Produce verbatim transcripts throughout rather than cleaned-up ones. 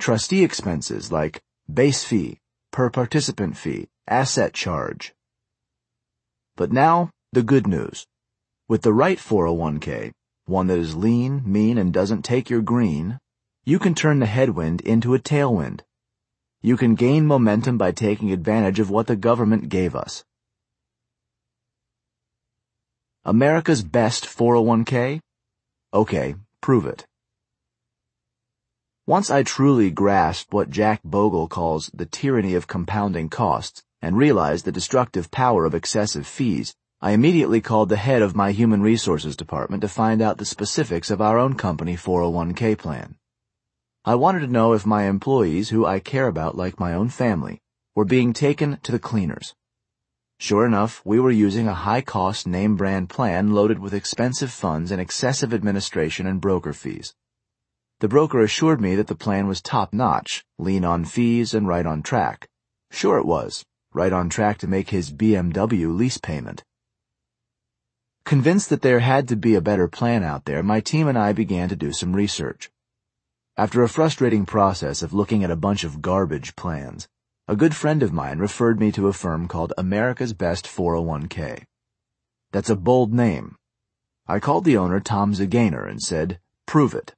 trustee expenses like base fee, per participant fee, asset charge. But now, the good news. With the right four oh one k, one that is lean, mean, and doesn't take your green, you can turn the headwind into a tailwind. You can gain momentum by taking advantage of what the government gave us. America's best four oh one k? Okay, prove it. Once I truly grasped what Jack Bogle calls the tyranny of compounding costs and realized the destructive power of excessive fees, I immediately called the head of my human resources department to find out the specifics of our own company four oh one k plan. I wanted to know if my employees, who I care about like my own family, were being taken to the cleaners. Sure enough, we were using a high-cost name-brand plan loaded with expensive funds and excessive administration and broker fees. The broker assured me that the plan was top-notch, lean on fees and right on track. Sure it was, right on track to make his B M W lease payment. Convinced that there had to be a better plan out there, my team and I began to do some research. After a frustrating process of looking at a bunch of garbage plans, a good friend of mine referred me to a firm called America's Best four oh one k. That's a bold name. I called the owner, Tom Zagainer, and said, "Prove it."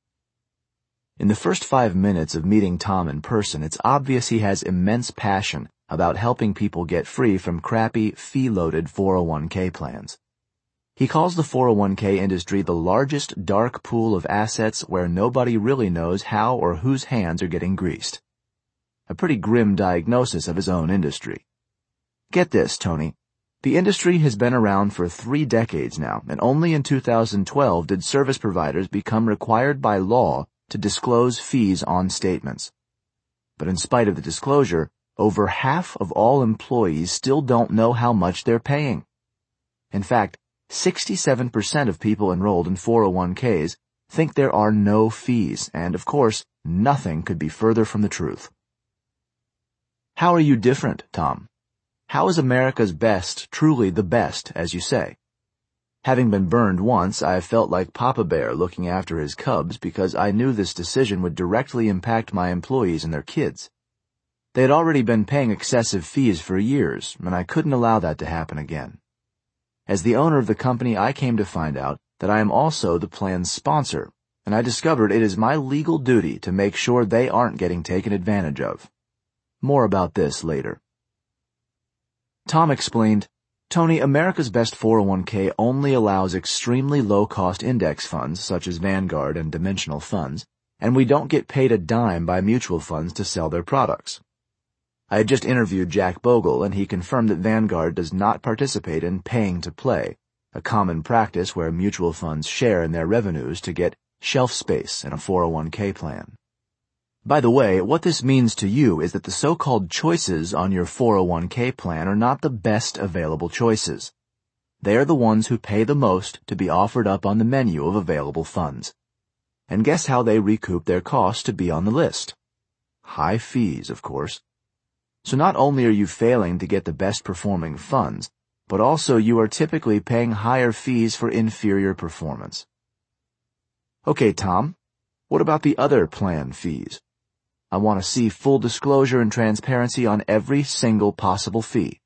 In the first five minutes of meeting Tom in person, it's obvious he has immense passion about helping people get free from crappy, fee-loaded four oh one k plans. He calls the four oh one k industry the largest dark pool of assets where nobody really knows how or whose hands are getting greased. A pretty grim diagnosis of his own industry. Get this, Tony. The industry has been around for three decades now, and only in two thousand twelve did service providers become required by law to disclose fees on statements. But in spite of the disclosure, over half of all employees still don't know how much they're paying. In fact, sixty-seven percent of people enrolled in four oh one k's think there are no fees, and of course, nothing could be further from the truth. How are you different, Tom? How is America's best truly the best, as you say? Having been burned once, I felt like Papa Bear looking after his cubs because I knew this decision would directly impact my employees and their kids. They had already been paying excessive fees for years, and I couldn't allow that to happen again. As the owner of the company, I came to find out that I am also the plan's sponsor, and I discovered it is my legal duty to make sure they aren't getting taken advantage of. More about this later. Tom explained, "Tony, America's Best four oh one k only allows extremely low-cost index funds such as Vanguard and Dimensional funds, and we don't get paid a dime by mutual funds to sell their products." I had just interviewed Jack Bogle, and he confirmed that Vanguard does not participate in paying to play, a common practice where mutual funds share in their revenues to get shelf space in a four oh one k plan. By the way, what this means to you is that the so-called choices on your four oh one k plan are not the best available choices. They are the ones who pay the most to be offered up on the menu of available funds. And guess how they recoup their costs to be on the list? High fees, of course. So not only are you failing to get the best performing funds, but also you are typically paying higher fees for inferior performance. Okay, Tom, what about the other plan fees? I want to see full disclosure and transparency on every single possible fee.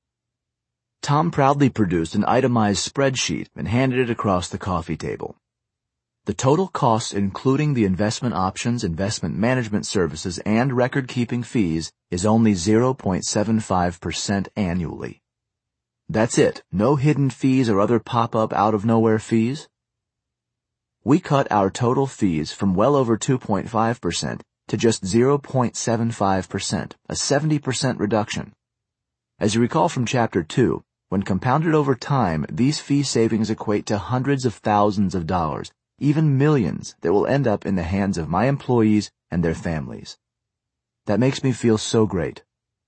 Tom proudly produced an itemized spreadsheet and handed it across the coffee table. The total costs, including the investment options, investment management services, and record-keeping fees, is only zero point seven five percent annually. That's it. No hidden fees or other pop-up out-of-nowhere fees. We cut our total fees from well over two point five percent to just zero point seven five percent, a seventy percent reduction. As you recall from Chapter two, when compounded over time, these fee savings equate to hundreds of thousands of dollars, even millions, that will end up in the hands of my employees and their families. That makes me feel so great.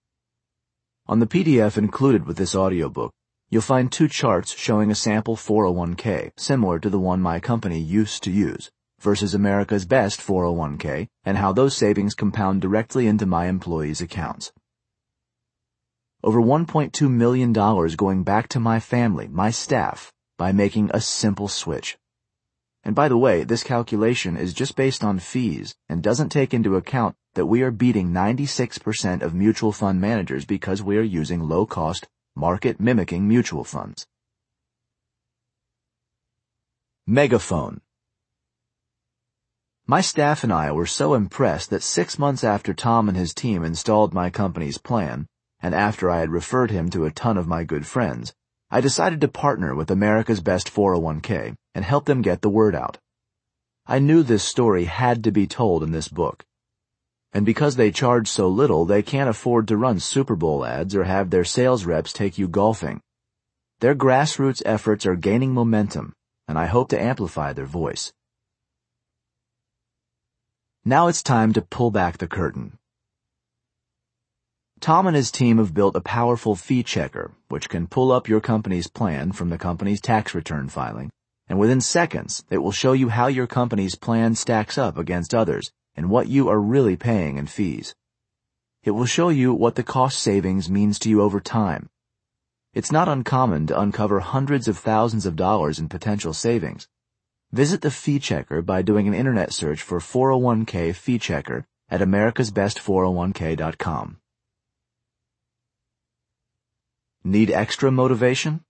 On the P D F included with this audiobook, you'll find two charts showing a sample four oh one k, similar to the one my company used to use, versus America's Best four oh one k, and how those savings compound directly into my employees' accounts. Over one point two million dollars going back to my family, my staff, by making a simple switch. And by the way, this calculation is just based on fees and doesn't take into account that we are beating ninety-six percent of mutual fund managers because we are using low-cost, market-mimicking mutual funds. Megaphone. My staff and I were so impressed that six months after Tom and his team installed my company's plan, and after I had referred him to a ton of my good friends, I decided to partner with America's Best four oh one k and help them get the word out. I knew this story had to be told in this book. And because they charge so little, they can't afford to run Super Bowl ads or have their sales reps take you golfing. Their grassroots efforts are gaining momentum, and I hope to amplify their voice. Now it's time to pull back the curtain. Tom and his team have built a powerful fee checker, which can pull up your company's plan from the company's tax return filing, and within seconds, it will show you how your company's plan stacks up against others and what you are really paying in fees. It will show you what the cost savings means to you over time. It's not uncommon to uncover hundreds of thousands of dollars in potential savings. Visit the fee checker by doing an internet search for four oh one k fee checker at americas best four oh one k dot com. Need extra motivation?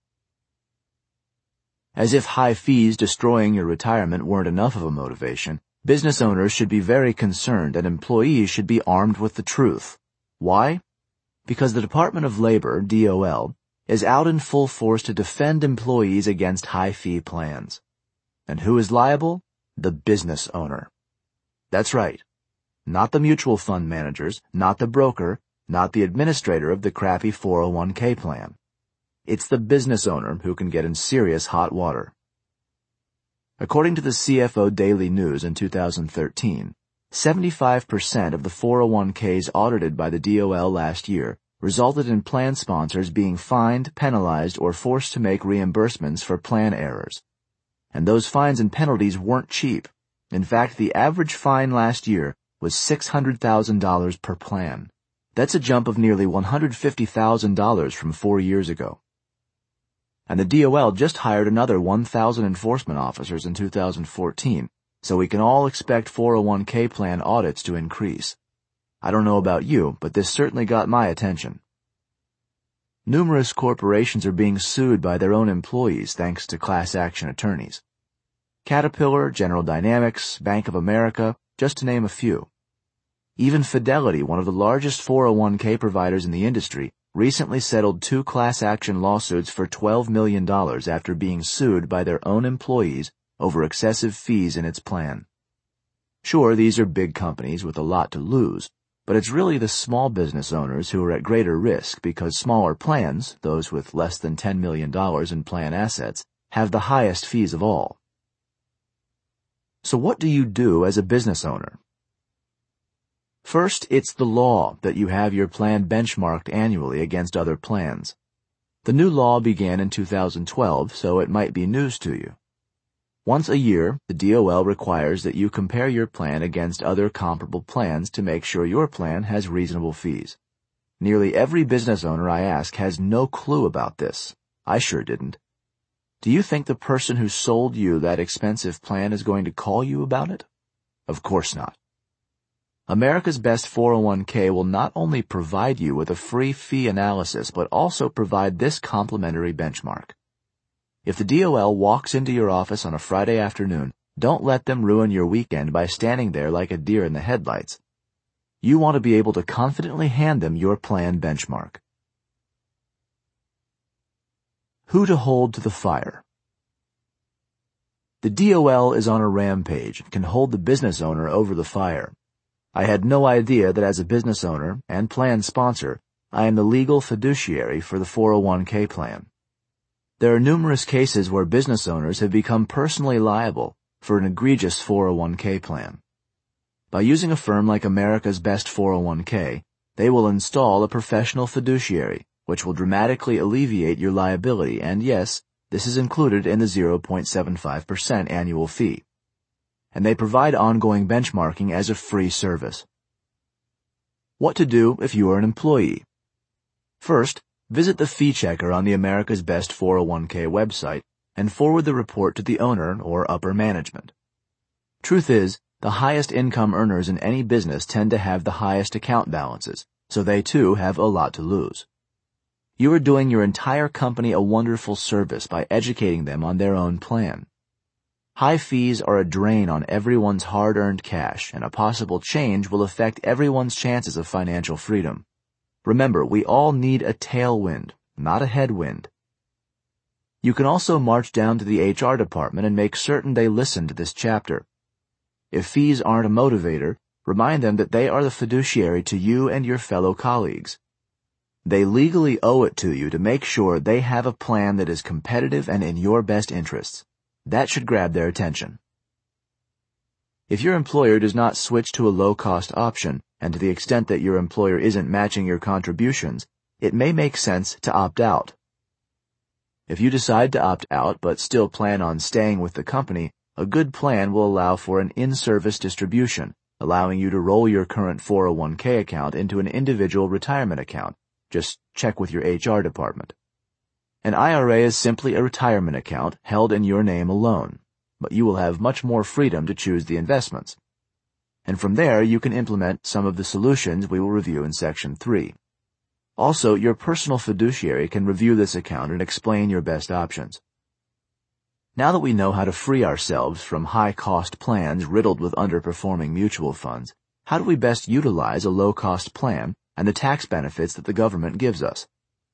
As if high fees destroying your retirement weren't enough of a motivation, business owners should be very concerned and employees should be armed with the truth. Why? Because the Department of Labor, D O L, is out in full force to defend employees against high-fee plans. And who is liable? The business owner. That's right. Not the mutual fund managers, not the broker, not the administrator of the crappy four oh one k plan. It's the business owner who can get in serious hot water. According to the C F O Daily News in two thousand thirteen, seventy-five percent of the four oh one k's audited by the D O L last year resulted in plan sponsors being fined, penalized, or forced to make reimbursements for plan errors. And those fines and penalties weren't cheap. In fact, the average fine last year was six hundred thousand dollars per plan. That's a jump of nearly one hundred fifty thousand dollars from four years ago. And the D O L just hired another one thousand enforcement officers in two thousand fourteen, so we can all expect four oh one k plan audits to increase. I don't know about you, but this certainly got my attention. Numerous corporations are being sued by their own employees thanks to class action attorneys. Caterpillar, General Dynamics, Bank of America, just to name a few. Even Fidelity, one of the largest four oh one k providers in the industry, recently settled two class action lawsuits for twelve million dollars after being sued by their own employees over excessive fees in its plan. Sure, these are big companies with a lot to lose, but it's really the small business owners who are at greater risk because smaller plans, those with less than ten million dollars in plan assets, have the highest fees of all. So what do you do as a business owner? First, it's the law that you have your plan benchmarked annually against other plans. The new law began in two thousand twelve, so it might be news to you. Once a year, the D O L requires that you compare your plan against other comparable plans to make sure your plan has reasonable fees. Nearly every business owner I ask has no clue about this. I sure didn't. Do you think the person who sold you that expensive plan is going to call you about it? Of course not. America's Best four oh one k will not only provide you with a free fee analysis, but also provide this complimentary benchmark. If the D O L walks into your office on a Friday afternoon, don't let them ruin your weekend by standing there like a deer in the headlights. You want to be able to confidently hand them your plan benchmark. Who to hold to the fire. The D O L is on a rampage and can hold the business owner over the fire. I had no idea that as a business owner and plan sponsor, I am the legal fiduciary for the four oh one k plan. There are numerous cases where business owners have become personally liable for an egregious four oh one k plan. By using a firm like America's Best four oh one k, they will install a professional fiduciary, which will dramatically alleviate your liability, and yes, this is included in the zero point seven five percent annual fee. And they provide ongoing benchmarking as a free service. What to do if you are an employee? First, visit the fee checker on the America's Best four oh one k website and forward the report to the owner or upper management. Truth is, the highest income earners in any business tend to have the highest account balances, so they too have a lot to lose. You are doing your entire company a wonderful service by educating them on their own plan. High fees are a drain on everyone's hard-earned cash, and a possible change will affect everyone's chances of financial freedom. Remember, we all need a tailwind, not a headwind. You can also march down to the H R department and make certain they listen to this chapter. If fees aren't a motivator, remind them that they are the fiduciary to you and your fellow colleagues. They legally owe it to you to make sure they have a plan that is competitive and in your best interests. That should grab their attention. If your employer does not switch to a low-cost option, and to the extent that your employer isn't matching your contributions, it may make sense to opt out. If you decide to opt out but still plan on staying with the company, a good plan will allow for an in-service distribution, allowing you to roll your current four oh one k account into an individual retirement account. Just check with your H R department. An I R A is simply a retirement account held in your name alone, but you will have much more freedom to choose the investments. And from there, you can implement some of the solutions we will review in Section three. Also, your personal fiduciary can review this account and explain your best options. Now that we know how to free ourselves from high-cost plans riddled with underperforming mutual funds, how do we best utilize a low-cost plan and the tax benefits that the government gives us?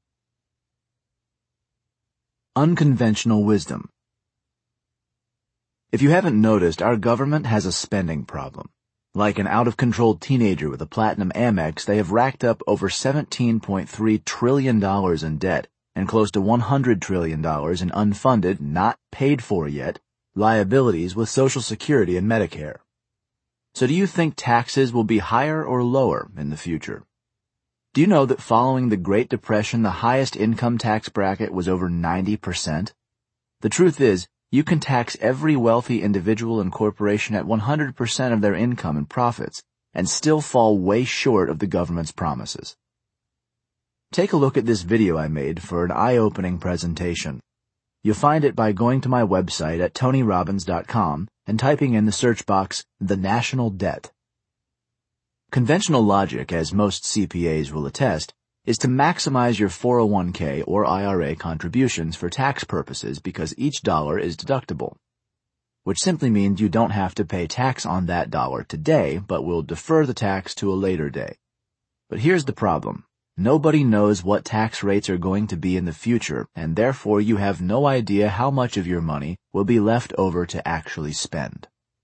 Unconventional wisdom. If you haven't noticed, our government has a spending problem. Like an out-of-control teenager with a platinum Amex, they have racked up over seventeen point three trillion dollars in debt and close to one hundred trillion dollars in unfunded, not paid for yet, liabilities with Social Security and Medicare. So do you think taxes will be higher or lower in the future? Do you know that following the Great Depression, the highest income tax bracket was over ninety percent? The truth is, you can tax every wealthy individual and corporation at one hundred percent of their income and profits and still fall way short of the government's promises. Take a look at this video I made for an eye-opening presentation. You'll find it by going to my website at tony robbins dot com and typing in the search box, "The National Debt." Conventional logic, as most C P As will attest, is to maximize your four oh one k or I R A contributions for tax purposes because each dollar is deductible, which simply means you don't have to pay tax on that dollar today, but will defer the tax to a later day. But here's the problem. Nobody knows what tax rates are going to be in the future, and therefore you have no idea how much of your money will be left over to actually spend.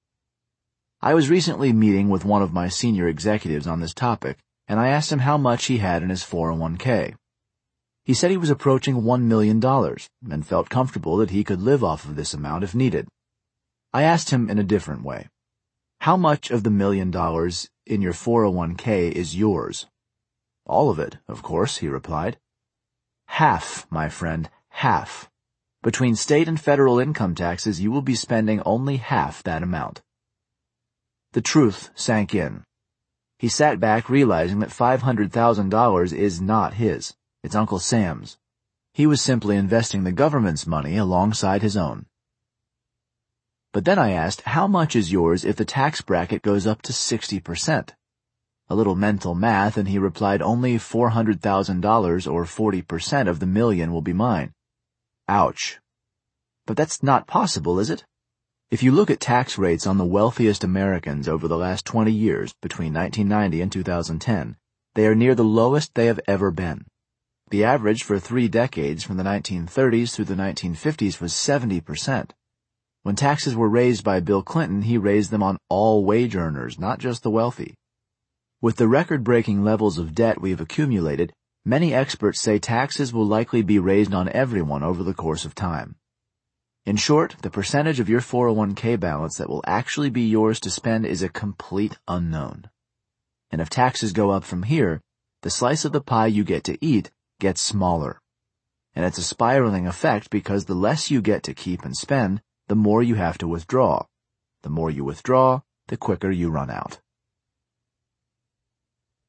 I was recently meeting with one of my senior executives on this topic, and I asked him how much he had in his four oh one k. He said he was approaching one million dollars and felt comfortable that he could live off of this amount if needed. I asked him in a different way. How much of the million dollars in your four oh one k is yours? All of it, of course, he replied. Half, my friend, half. Between state and federal income taxes, you will be spending only half that amount. The truth sank in. He sat back realizing that five hundred thousand dollars is not his. It's Uncle Sam's. He was simply investing the government's money alongside his own. But then I asked, how much is yours if the tax bracket goes up to sixty percent? A little mental math, and he replied, only four hundred thousand dollars or forty percent of the million will be mine. Ouch. But that's not possible, is it? If you look at tax rates on the wealthiest Americans over the last twenty years, between nineteen ninety and two thousand ten, they are near the lowest they have ever been. The average for three decades from the nineteen thirties through the nineteen fifties was seventy percent. When taxes were raised by Bill Clinton, he raised them on all wage earners, not just the wealthy. With the record-breaking levels of debt we have accumulated, many experts say taxes will likely be raised on everyone over the course of time. In short, the percentage of your four oh one k balance that will actually be yours to spend is a complete unknown. And if taxes go up from here, the slice of the pie you get to eat gets smaller. And it's a spiraling effect because the less you get to keep and spend, the more you have to withdraw. The more you withdraw, the quicker you run out.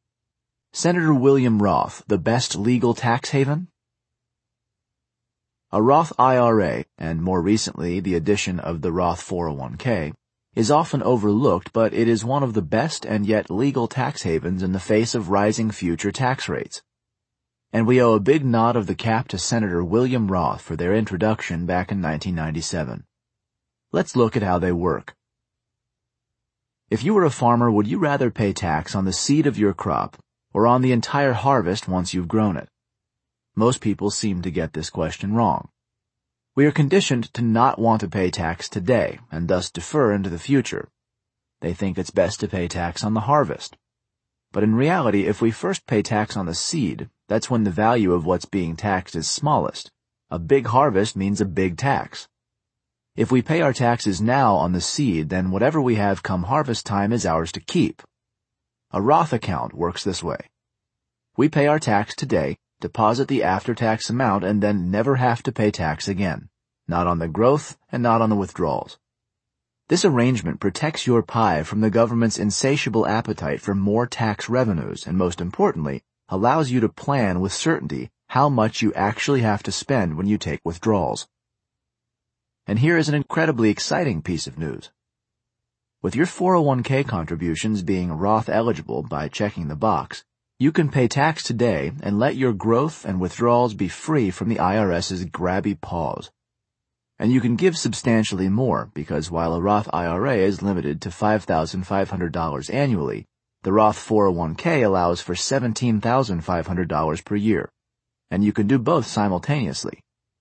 Senator William Roth, the best legal tax haven? A Roth I R A, and more recently the addition of the Roth four oh one k, is often overlooked, but it is one of the best and yet legal tax havens in the face of rising future tax rates. And we owe a big nod of the cap to Senator William Roth for their introduction back in nineteen ninety-seven. Let's look at how they work. If you were a farmer, would you rather pay tax on the seed of your crop or on the entire harvest once you've grown it? Most people seem to get this question wrong. We are conditioned to not want to pay tax today and thus defer into the future. They think it's best to pay tax on the harvest. But in reality, if we first pay tax on the seed, that's when the value of what's being taxed is smallest. A big harvest means a big tax. If we pay our taxes now on the seed, then whatever we have come harvest time is ours to keep. A Roth account works this way. We pay our tax today, deposit the after-tax amount, and then never have to pay tax again, not on the growth and not on the withdrawals. This arrangement protects your pie from the government's insatiable appetite for more tax revenues and, most importantly, allows you to plan with certainty how much you actually have to spend when you take withdrawals. And here is an incredibly exciting piece of news. With your four oh one k contributions being Roth eligible by checking the box, you can pay tax today and let your growth and withdrawals be free from the IRS's grabby paws. And you can give substantially more because while a Roth I R A is limited to five thousand five hundred dollars annually, the Roth four oh one k allows for seventeen thousand five hundred dollars per year, and you can do both simultaneously.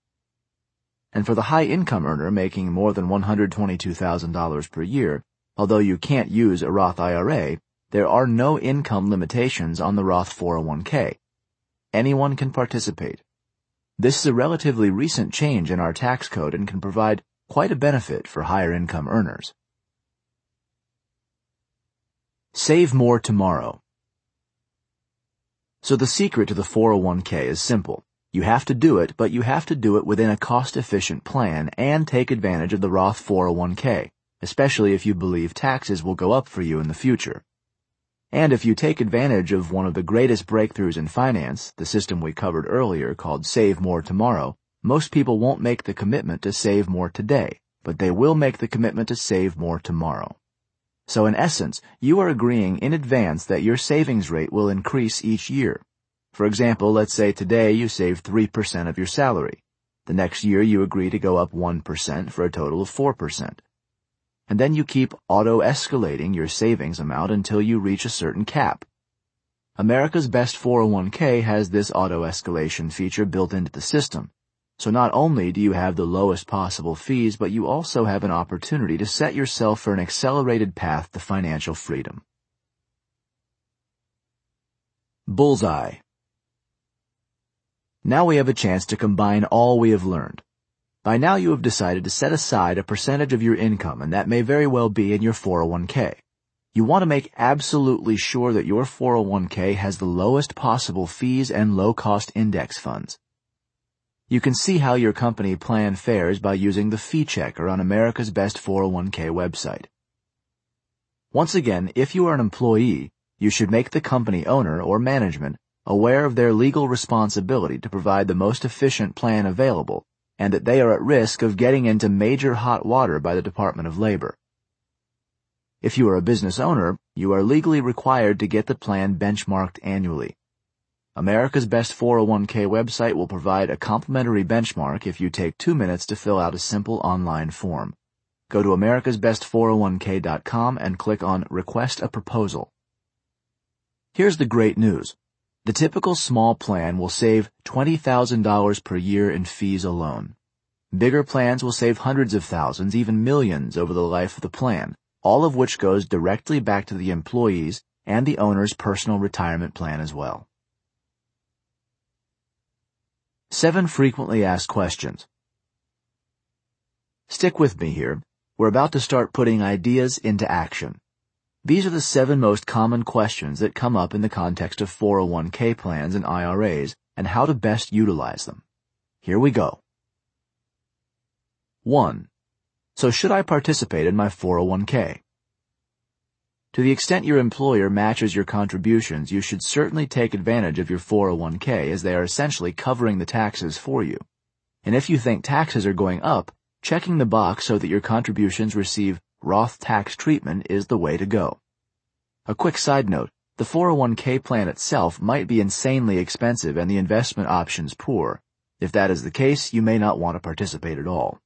And for the high-income earner making more than one hundred twenty-two thousand dollars per year, although you can't use a Roth I R A, there are no income limitations on the Roth four oh one k. Anyone can participate. This is a relatively recent change in our tax code and can provide quite a benefit for higher income earners. Save more tomorrow. So the secret to the four oh one k is simple. You have to do it, but you have to do it within a cost-efficient plan and take advantage of the Roth four oh one k, especially if you believe taxes will go up for you in the future. And if you take advantage of one of the greatest breakthroughs in finance, the system we covered earlier called Save More Tomorrow, most people won't make the commitment to save more today, but they will make the commitment to save more tomorrow. So in essence, you are agreeing in advance that your savings rate will increase each year. For example, let's say today you save three percent of your salary. The next year you agree to go up one percent for a total of four percent. And then you keep auto-escalating your savings amount until you reach a certain cap. America's Best four oh one k has this auto-escalation feature built into the system. So not only do you have the lowest possible fees, but you also have an opportunity to set yourself for an accelerated path to financial freedom. Bullseye. Now we have a chance to combine all we have learned. By now you have decided to set aside a percentage of your income, and that may very well be in your four oh one k. You want to make absolutely sure that your four oh one k has the lowest possible fees and low-cost index funds. You can see how your company plan fares by using the fee checker on America's Best four oh one k website. Once again, if you are an employee, you should make the company owner or management aware of their legal responsibility to provide the most efficient plan available, and that they are at risk of getting into major hot water by the Department of Labor. If you are a business owner, you are legally required to get the plan benchmarked annually. America's Best four oh one k website will provide a complimentary benchmark if you take two minutes to fill out a simple online form. Go to americas best four oh one k dot com and click on Request a Proposal. Here's the great news. The typical small plan will save twenty thousand dollars per year in fees alone. Bigger plans will save hundreds of thousands, even millions over the life of the plan, all of which goes directly back to the employees and the owner's personal retirement plan as well. Seven frequently asked questions. Stick with me here. We're about to start putting ideas into action. These are the seven most common questions that come up in the context of four oh one k plans and I R As and how to best utilize them. Here we go. one. So should I participate in my four oh one k? To the extent your employer matches your contributions, you should certainly take advantage of your four oh one k as they are essentially covering the taxes for you. And if you think taxes are going up, checking the box so that your contributions receive Roth tax treatment is the way to go. A quick side note, the four oh one k plan itself might be insanely expensive and the investment options poor. If that is the case, you may not want to participate at all.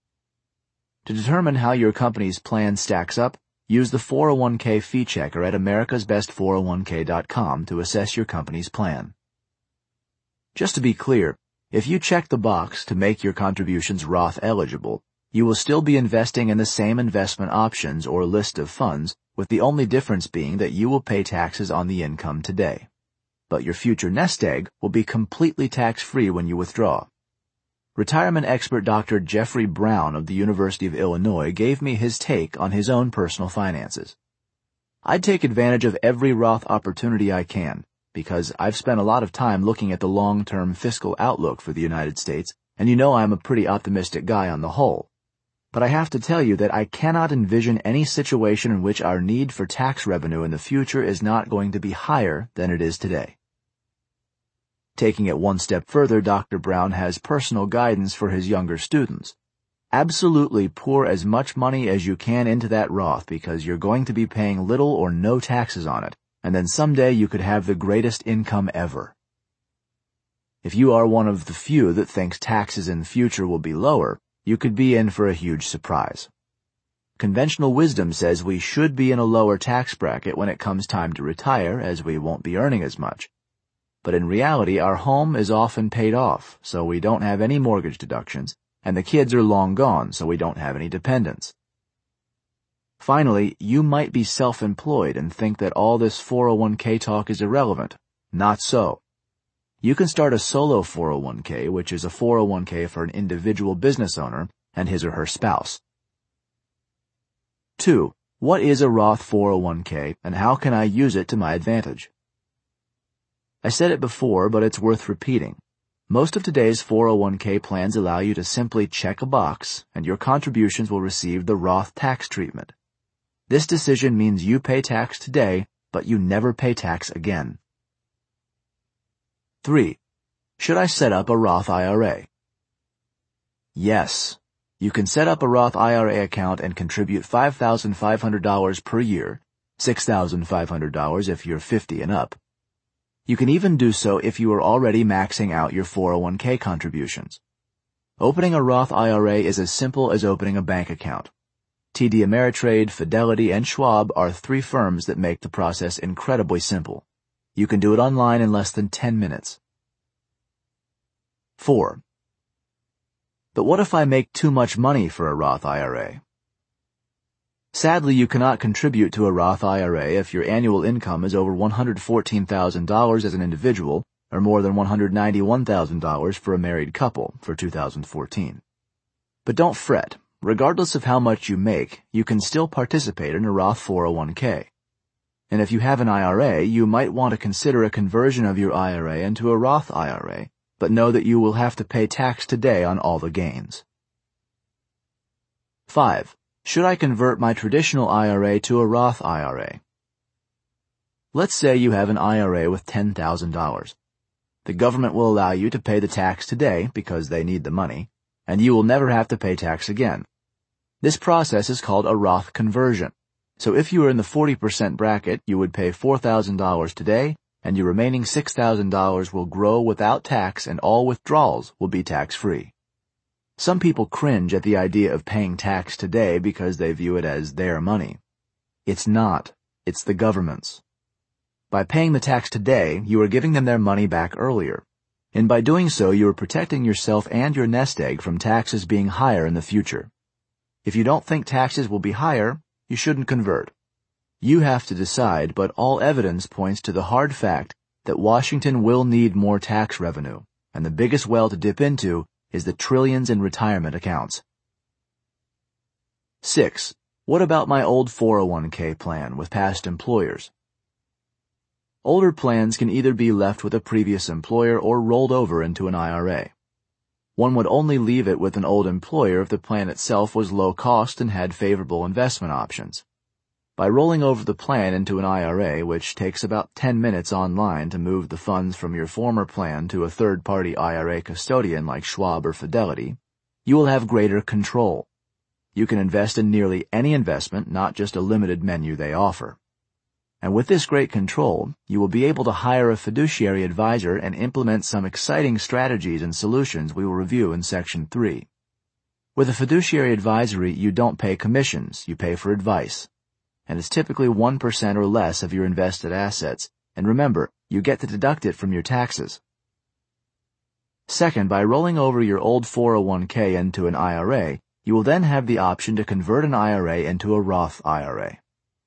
To determine how your company's plan stacks up, use the four oh one k fee checker at americas best four oh one k dot com to assess your company's plan. Just to be clear, if you check the box to make your contributions Roth eligible, you will still be investing in the same investment options or list of funds, with the only difference being that you will pay taxes on the income today. But your future nest egg will be completely tax-free when you withdraw. Retirement expert Doctor Jeffrey Brown of the University of Illinois gave me his take on his own personal finances. I'd take advantage of every Roth opportunity I can, because I've spent a lot of time looking at the long-term fiscal outlook for the United States, and you know I'm a pretty optimistic guy on the whole. But I have to tell you that I cannot envision any situation in which our need for tax revenue in the future is not going to be higher than it is today. Taking it one step further, Doctor Brown has personal guidance for his younger students. Absolutely pour as much money as you can into that Roth because you're going to be paying little or no taxes on it, and then someday you could have the greatest income ever. If you are one of the few that thinks taxes in the future will be lower, you could be in for a huge surprise. Conventional wisdom says we should be in a lower tax bracket when it comes time to retire, as we won't be earning as much. But in reality, our home is often paid off, so we don't have any mortgage deductions, and the kids are long gone, so we don't have any dependents. Finally, you might be self-employed and think that all this four oh one k talk is irrelevant. Not so. You can start a solo four oh one k, which is a four oh one k for an individual business owner and his or her spouse. Two, what is a Roth four oh one k and how can I use it to my advantage? I said it before, but it's worth repeating. Most of today's four oh one k plans allow you to simply check a box and your contributions will receive the Roth tax treatment. This decision means you pay tax today, but you never pay tax again. Three, should I set up a Roth I R A? Yes. You can set up a Roth I R A account and contribute five thousand five hundred dollars per year, six thousand five hundred dollars if you're fifty and up. You can even do so if you are already maxing out your four oh one k contributions. Opening a Roth I R A is as simple as opening a bank account. T D Ameritrade, Fidelity, and Schwab are three firms that make the process incredibly simple. You can do it online in less than ten minutes. Four. But what if I make too much money for a Roth I R A? Sadly, you cannot contribute to a Roth I R A if your annual income is over one hundred fourteen thousand dollars as an individual or more than one hundred ninety-one thousand dollars for a married couple for two thousand fourteen. But don't fret. Regardless of how much you make, you can still participate in a Roth four oh one k. And if you have an I R A, you might want to consider a conversion of your I R A into a Roth I R A, but know that you will have to pay tax today on all the gains. Five. Should I convert my traditional I R A to a Roth I R A? Let's say you have an I R A with ten thousand dollars. The government will allow you to pay the tax today because they need the money, and you will never have to pay tax again. This process is called a Roth conversion. So if you are in the forty percent bracket, you would pay four thousand dollars today, and your remaining six thousand dollars will grow without tax and all withdrawals will be tax-free. Some people cringe at the idea of paying tax today because they view it as their money. It's not. It's the government's. By paying the tax today, you are giving them their money back earlier. And by doing so, you are protecting yourself and your nest egg from taxes being higher in the future. If you don't think taxes will be higher, you shouldn't convert. You have to decide, but all evidence points to the hard fact that Washington will need more tax revenue, and the biggest well to dip into is the trillions in retirement accounts. Six. What about my old four oh one k plan with past employers? Older plans can either be left with a previous employer or rolled over into an I R A. One would only leave it with an old employer if the plan itself was low cost and had favorable investment options. By rolling over the plan into an I R A, which takes about ten minutes online to move the funds from your former plan to a third-party I R A custodian like Schwab or Fidelity, you will have greater control. You can invest in nearly any investment, not just a limited menu they offer. And with this great control, you will be able to hire a fiduciary advisor and implement some exciting strategies and solutions we will review in Section three. With a fiduciary advisory, you don't pay commissions, you pay for advice. And it's typically one percent or less of your invested assets, and remember, you get to deduct it from your taxes. Second, by rolling over your old four oh one k into an I R A, you will then have the option to convert an I R A into a Roth I R A.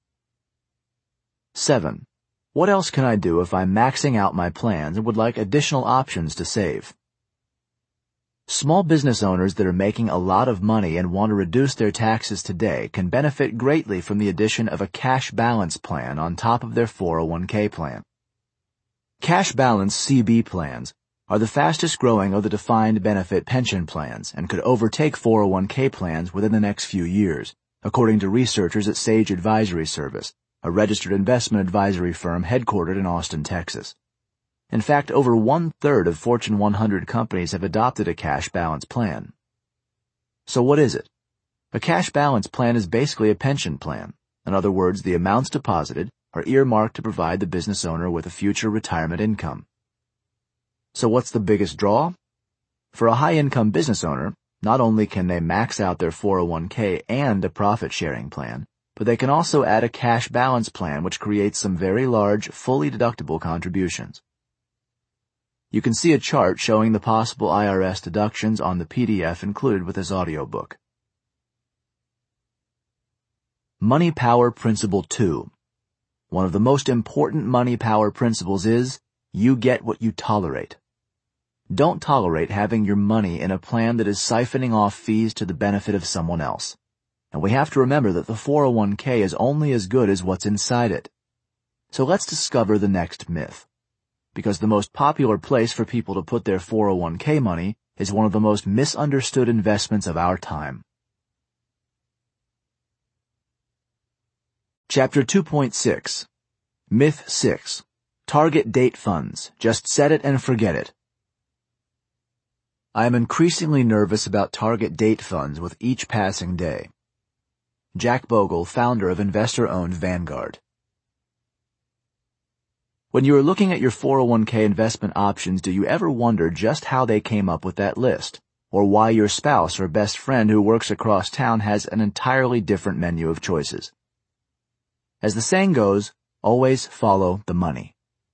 Seven. What else can I do if I'm maxing out my plans and would like additional options to save? Small business owners that are making a lot of money and want to reduce their taxes today can benefit greatly from the addition of a cash balance plan on top of their four oh one k plan. Cash balance C B plans are the fastest growing of the defined benefit pension plans and could overtake four oh one k plans within the next few years, according to researchers at Sage Advisory Service, a registered investment advisory firm headquartered in Austin, Texas. In fact, over one-third of Fortune one hundred companies have adopted a cash balance plan. So what is it? A cash balance plan is basically a pension plan. In other words, the amounts deposited are earmarked to provide the business owner with a future retirement income. So what's the biggest draw? For a high-income business owner, not only can they max out their four oh one k and a profit-sharing plan, but they can also add a cash balance plan which creates some very large, fully deductible contributions. You can see a chart showing the possible I R S deductions on the P D F included with this audiobook. Money Power Principle two. One of the most important money power principles is, you get what you tolerate. Don't tolerate having your money in a plan that is siphoning off fees to the benefit of someone else. And we have to remember that the four oh one k is only as good as what's inside it. So let's discover the next myth. Because the most popular place for people to put their four oh one k money is one of the most misunderstood investments of our time. Chapter two point six. Myth six. Target date funds. Just set it and forget it. I am increasingly nervous about target date funds with each passing day. Jack Bogle, founder of investor-owned Vanguard. When you are looking at your four oh one k investment options, do you ever wonder just how they came up with that list, or why your spouse or best friend who works across town has an entirely different menu of choices? As the saying goes, always follow the money.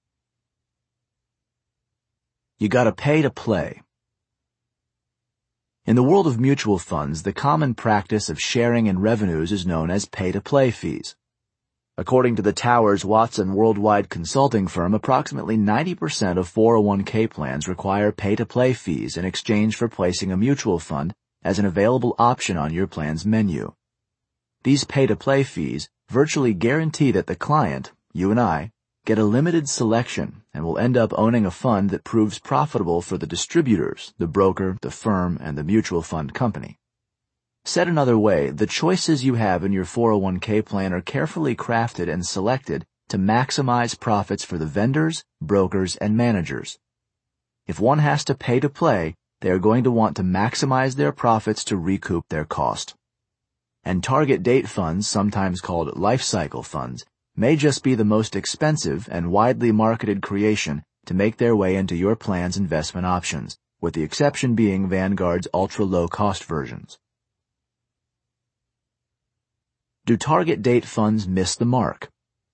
You gotta pay to play. In the world of mutual funds, the common practice of sharing in revenues is known as pay-to-play fees. According to the Towers Watson worldwide consulting firm, approximately ninety percent of four oh one k plans require pay-to-play fees in exchange for placing a mutual fund as an available option on your plan's menu. These pay-to-play fees virtually guarantee that the client, you and I, get a limited selection and will end up owning a fund that proves profitable for the distributors, the broker, the firm, and the mutual fund company. Said another way, the choices you have in your four oh one k plan are carefully crafted and selected to maximize profits for the vendors, brokers, and managers. If one has to pay to play, they are going to want to maximize their profits to recoup their cost. And target date funds, sometimes called life cycle funds, may just be the most expensive and widely marketed creation to make their way into your plan's investment options, with the exception being Vanguard's ultra-low-cost versions. Do target date funds miss the mark?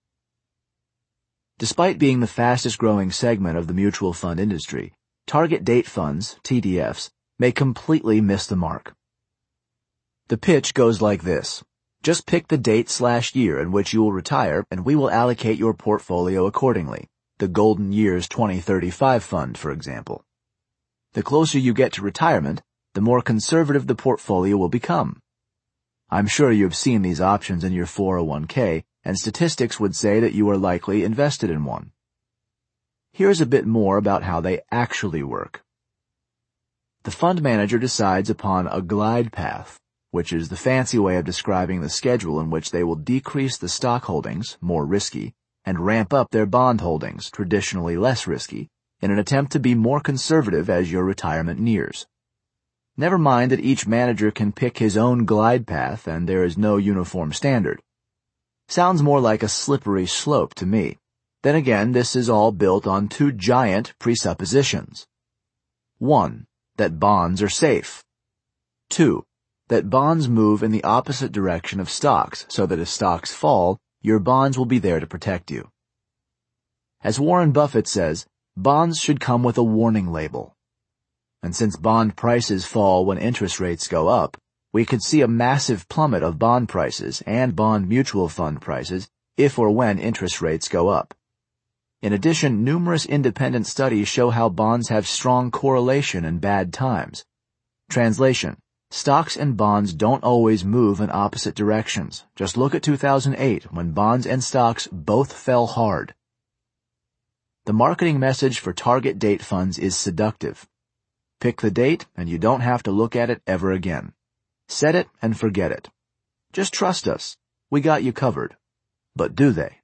Despite being the fastest-growing segment of the mutual fund industry, target date funds, T D Fs, may completely miss the mark. The pitch goes like this. Just pick the date slash year in which you will retire, and we will allocate your portfolio accordingly. The Golden Years twenty thirty-five fund, for example. The closer you get to retirement, the more conservative the portfolio will become. I'm sure you've seen these options in your four oh one k, and statistics would say that you are likely invested in one. Here's a bit more about how they actually work. The fund manager decides upon a glide path, which is the fancy way of describing the schedule in which they will decrease the stock holdings, more risky, and ramp up their bond holdings, traditionally less risky, in an attempt to be more conservative as your retirement nears. Never mind that each manager can pick his own glide path and there is no uniform standard. Sounds more like a slippery slope to me. Then again, this is all built on two giant presuppositions. One, that bonds are safe. Two, that bonds move in the opposite direction of stocks, so that if stocks fall, your bonds will be there to protect you. As Warren Buffett says, bonds should come with a warning label. And since bond prices fall when interest rates go up, we could see a massive plummet of bond prices and bond mutual fund prices if or when interest rates go up. In addition, numerous independent studies show how bonds have strong correlation in bad times. Translation: stocks and bonds don't always move in opposite directions. Just look at two thousand eight, when bonds and stocks both fell hard. The marketing message for target date funds is seductive. Pick the date, and you don't have to look at it ever again. Set it and forget it. Just trust us. We got you covered. But do they?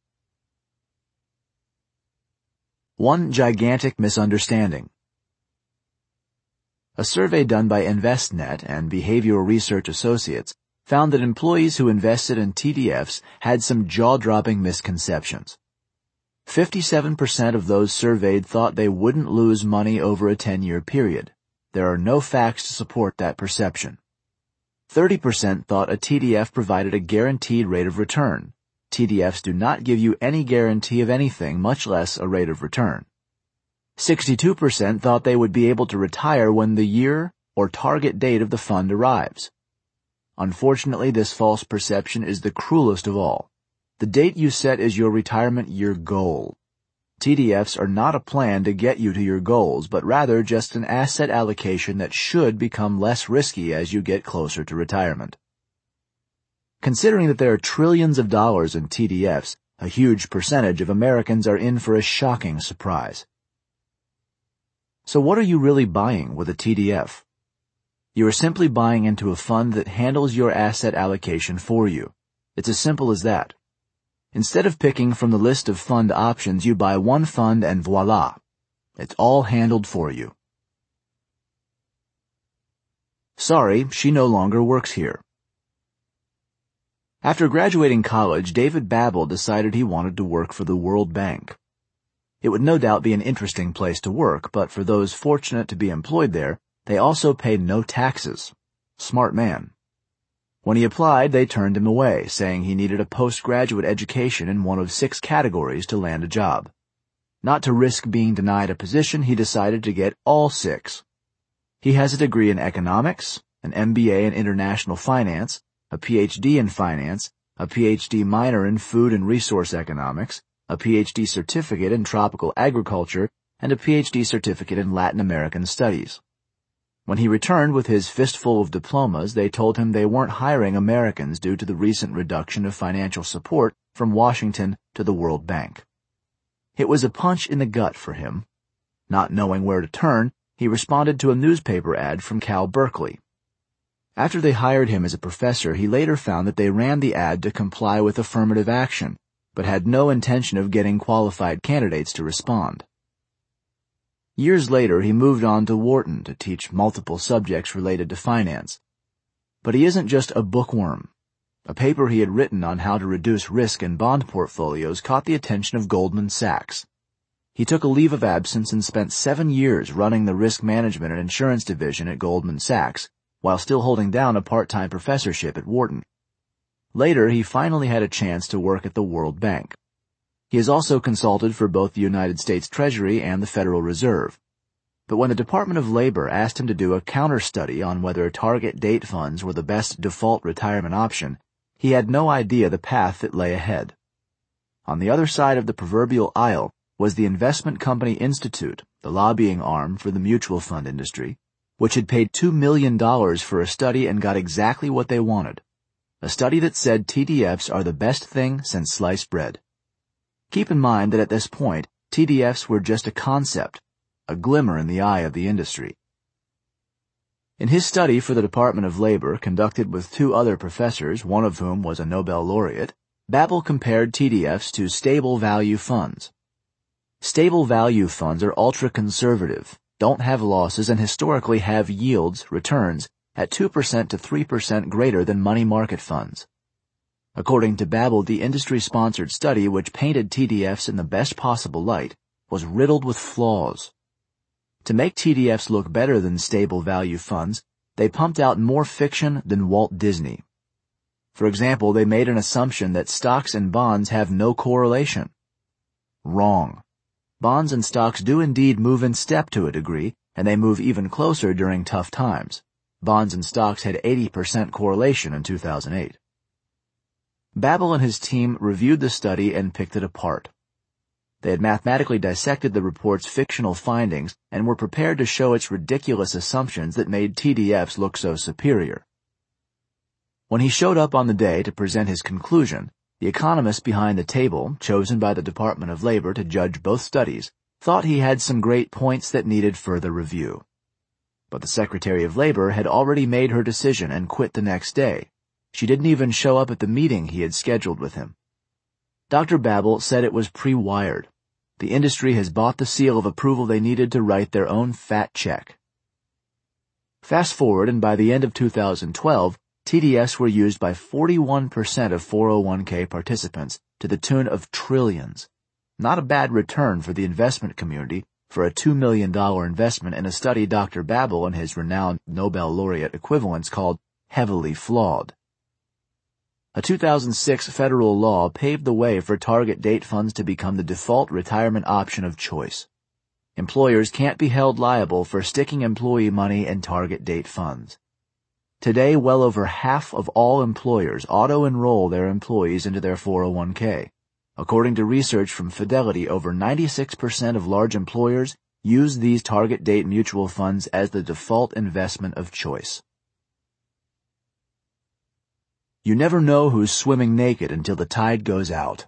One gigantic misunderstanding. A survey done by InvestNet and Behavioral Research Associates found that employees who invested in T D Fs had some jaw-dropping misconceptions. fifty-seven percent of those surveyed thought they wouldn't lose money over a ten-year period. There are no facts to support that perception. thirty percent thought a T D F provided a guaranteed rate of return. T D Fs do not give you any guarantee of anything, much less a rate of return. sixty-two percent thought they would be able to retire when the year or target date of the fund arrives. Unfortunately, this false perception is the cruelest of all. The date you set is your retirement year goal. T D Fs are not a plan to get you to your goals, but rather just an asset allocation that should become less risky as you get closer to retirement. Considering that there are trillions of dollars in T D Fs, a huge percentage of Americans are in for a shocking surprise. So what are you really buying with a T D F? You are simply buying into a fund that handles your asset allocation for you. It's as simple as that. Instead of picking from the list of fund options, you buy one fund and voila. It's all handled for you. Sorry, she no longer works here. After graduating college, David Babel decided he wanted to work for the World Bank. It would no doubt be an interesting place to work, but for those fortunate to be employed there, they also paid no taxes. Smart man. When he applied, they turned him away, saying he needed a postgraduate education in one of six categories to land a job. Not to risk being denied a position, he decided to get all six. He has a degree in economics, an M B A in international finance, a P H D in finance, a P H D minor in food and resource economics, a P H D certificate in tropical agriculture, and a P H D certificate in Latin American studies. When he returned with his fistful of diplomas, they told him they weren't hiring Americans due to the recent reduction of financial support from Washington to the World Bank. It was a punch in the gut for him. Not knowing where to turn, he responded to a newspaper ad from Cal Berkeley. After they hired him as a professor, he later found that they ran the ad to comply with affirmative action, but had no intention of getting qualified candidates to respond. Years later, he moved on to Wharton to teach multiple subjects related to finance. But he isn't just a bookworm. A paper he had written on how to reduce risk in bond portfolios caught the attention of Goldman Sachs. He took a leave of absence and spent seven years running the risk management and insurance division at Goldman Sachs, while still holding down a part-time professorship at Wharton. Later, he finally had a chance to work at the World Bank. He has also consulted for both the United States Treasury and the Federal Reserve. But when the Department of Labor asked him to do a counter-study on whether target date funds were the best default retirement option, he had no idea the path that lay ahead. On the other side of the proverbial aisle was the Investment Company Institute, the lobbying arm for the mutual fund industry, which had paid two million dollars for a study and got exactly what they wanted. A study that said T D Fs are the best thing since sliced bread. Keep in mind that at this point, T D Fs were just a concept, a glimmer in the eye of the industry. In his study for the Department of Labor, conducted with two other professors, one of whom was a Nobel laureate, Babel compared T D Fs to stable value funds. Stable value funds are ultra-conservative, don't have losses, and historically have yields, returns, at two percent to three percent greater than money market funds. According to Babel, the industry-sponsored study, which painted T D Fs in the best possible light, was riddled with flaws. To make T D Fs look better than stable value funds, they pumped out more fiction than Walt Disney. For example, they made an assumption that stocks and bonds have no correlation. Wrong. Bonds and stocks do indeed move in step to a degree, and they move even closer during tough times. Bonds and stocks had eighty percent correlation in two thousand eight. Babel and his team reviewed the study and picked it apart. They had mathematically dissected the report's fictional findings and were prepared to show its ridiculous assumptions that made T D Fs look so superior. When he showed up on the day to present his conclusion, the economist behind the table, chosen by the Department of Labor to judge both studies, thought he had some great points that needed further review. But the Secretary of Labor had already made her decision and quit the next day. She didn't even show up at the meeting he had scheduled with him. Doctor Babel said it was pre-wired. The industry has bought the seal of approval they needed to write their own fat check. Fast forward, and by the end of two thousand twelve, T D Fs were used by forty-one percent of four oh one k participants to the tune of trillions. Not a bad return for the investment community for a two million dollars investment in a study Doctor Babel and his renowned Nobel laureate equivalents called heavily flawed. A two thousand six federal law paved the way for target date funds to become the default retirement option of choice. Employers can't be held liable for sticking employee money in target date funds. Today, well over half of all employers auto-enroll their employees into their four oh one k. According to research from Fidelity, over ninety-six percent of large employers use these target date mutual funds as the default investment of choice. You never know who's swimming naked until the tide goes out.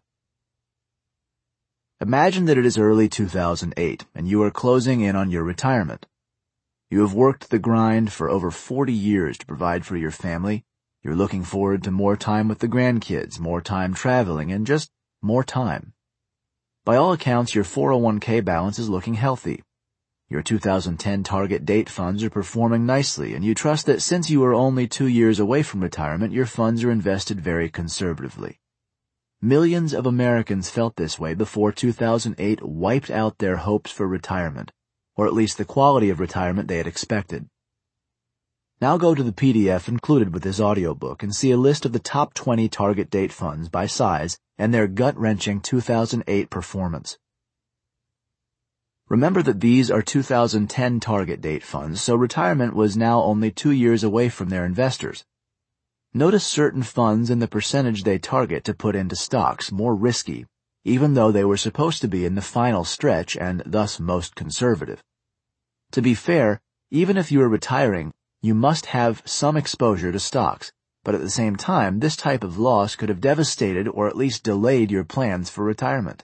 Imagine that it is early two thousand eight and you are closing in on your retirement. You have worked the grind for over forty years to provide for your family. You're looking forward to more time with the grandkids, more time traveling, and just more time. By all accounts, your four oh one k balance is looking healthy. Your two thousand ten target date funds are performing nicely, and you trust that since you are only two years away from retirement, your funds are invested very conservatively. Millions of Americans felt this way before two thousand eight wiped out their hopes for retirement, or at least the quality of retirement they had expected. Now go to the P D F included with this audiobook and see a list of the top twenty target date funds by size and their gut-wrenching two thousand eight performance. Remember that these are two thousand ten target date funds, so retirement was now only two years away from their investors. Notice certain funds and the percentage they target to put into stocks, more risky, even though they were supposed to be in the final stretch and thus most conservative. To be fair, even if you are retiring, you must have some exposure to stocks, but at the same time, this type of loss could have devastated or at least delayed your plans for retirement.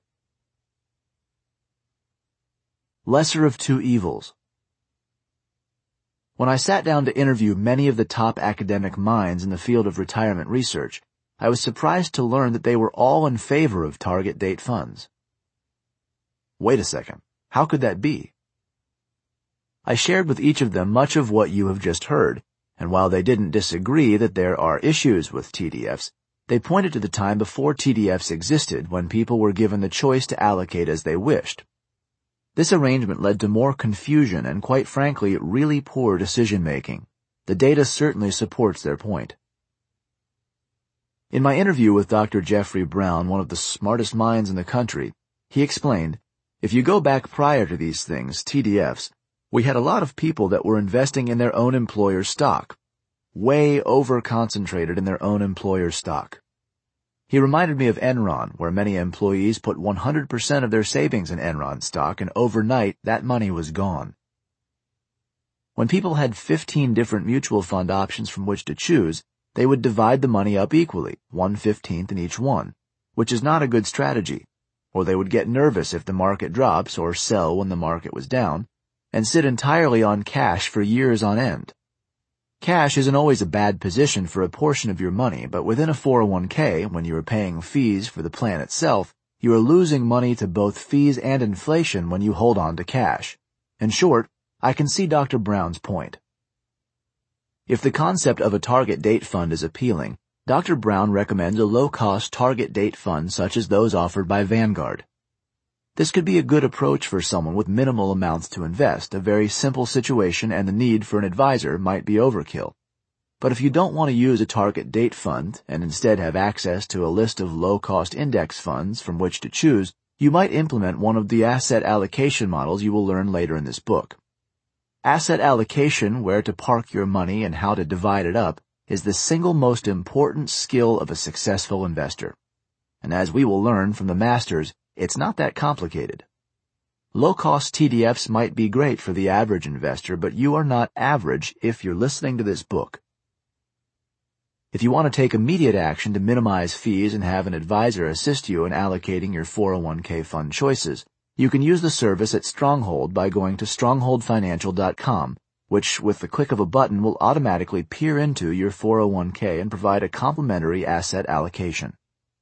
Lesser of two evils. When I sat down to interview many of the top academic minds in the field of retirement research, I was surprised to learn that they were all in favor of target date funds. Wait a second, how could that be? I shared with each of them much of what you have just heard, and while they didn't disagree that there are issues with T D Fs, they pointed to the time before T D Fs existed when people were given the choice to allocate as they wished. This arrangement led to more confusion and, quite frankly, really poor decision-making. The data certainly supports their point. In my interview with Doctor Jeffrey Brown, one of the smartest minds in the country, he explained, if you go back prior to these things, T D Fs, we had a lot of people that were investing in their own employer's stock, way over-concentrated in their own employer's stock. He reminded me of Enron, where many employees put one hundred percent of their savings in Enron stock, and overnight that money was gone. When people had fifteen different mutual fund options from which to choose, they would divide the money up equally, one fifteenth in each one, which is not a good strategy, or they would get nervous if the market drops or sell when the market was down, and sit entirely on cash for years on end. Cash isn't always a bad position for a portion of your money, but within a four oh one k, when you are paying fees for the plan itself, you are losing money to both fees and inflation when you hold on to cash. In short, I can see Doctor Brown's point. If the concept of a target date fund is appealing, Doctor Brown recommends a low-cost target date fund such as those offered by Vanguard. This could be a good approach for someone with minimal amounts to invest. A very simple situation and the need for an advisor might be overkill. But if you don't want to use a target date fund and instead have access to a list of low-cost index funds from which to choose, you might implement one of the asset allocation models you will learn later in this book. Asset allocation, where to park your money and how to divide it up, is the single most important skill of a successful investor. And as we will learn from the masters, it's not that complicated. Low-cost T D Fs might be great for the average investor, but you are not average if you're listening to this book. If you want to take immediate action to minimize fees and have an advisor assist you in allocating your four oh one k fund choices, you can use the service at Stronghold by going to stronghold financial dot com, which with the click of a button will automatically peer into your four oh one k and provide a complimentary asset allocation.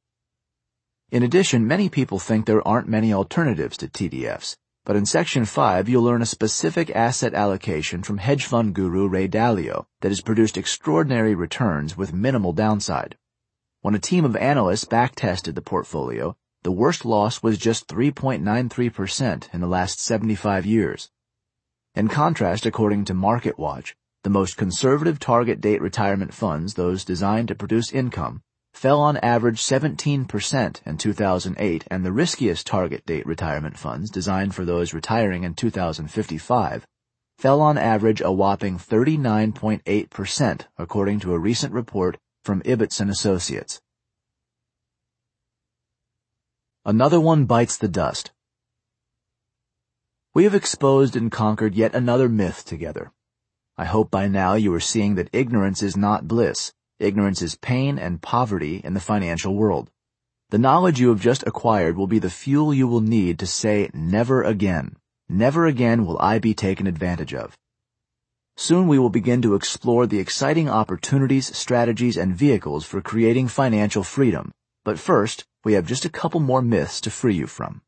In addition, many people think there aren't many alternatives to T D Fs, but in Section five you'll learn a specific asset allocation from hedge fund guru Ray Dalio that has produced extraordinary returns with minimal downside. When a team of analysts back-tested the portfolio, the worst loss was just three point nine three percent in the last seventy-five years. In contrast, according to MarketWatch, the most conservative target date retirement funds, those designed to produce income, fell on average seventeen percent in two thousand eight, and the riskiest target date retirement funds, designed for those retiring in two thousand fifty-five, fell on average a whopping thirty-nine point eight percent, according to a recent report from Ibbotson Associates. Another one bites the dust. We have exposed and conquered yet another myth together. I hope by now you are seeing that ignorance is not bliss. Ignorance is pain and poverty in the financial world. The knowledge you have just acquired will be the fuel you will need to say, never again. Never again will I be taken advantage of. Soon we will begin to explore the exciting opportunities, strategies, and vehicles for creating financial freedom. But first, we have just a couple more myths to free you from.